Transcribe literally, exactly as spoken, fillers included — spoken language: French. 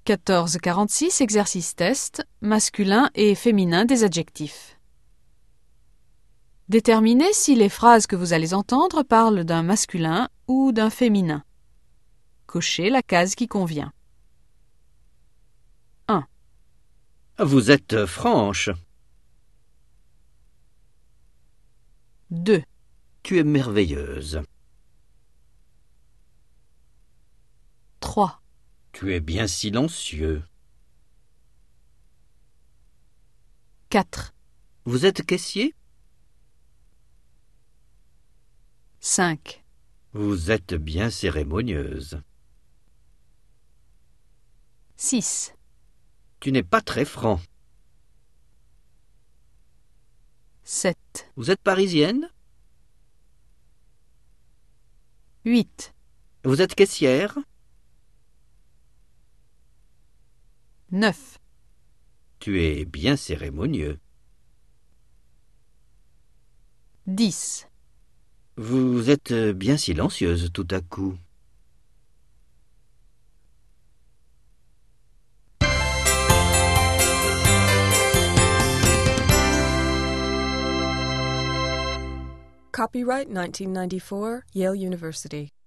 quatorze quarante-six, exercice test, masculin et féminin des adjectifs. Déterminez si les phrases que vous allez entendre parlent d'un masculin ou d'un féminin. Cochez la case qui convient. un. Vous êtes franche. deux. Tu es merveilleuse. trois. Tu es bien silencieux. quatre. Vous êtes caissier? cinq. Vous êtes bien cérémonieuse. six. Tu n'es pas très franc. sept. Vous êtes parisienne? huit. Vous êtes caissière? neuf. Tu es bien cérémonieux. dix. Vous êtes bien silencieuse tout à coup. Copyright nineteen ninety-four, Yale University.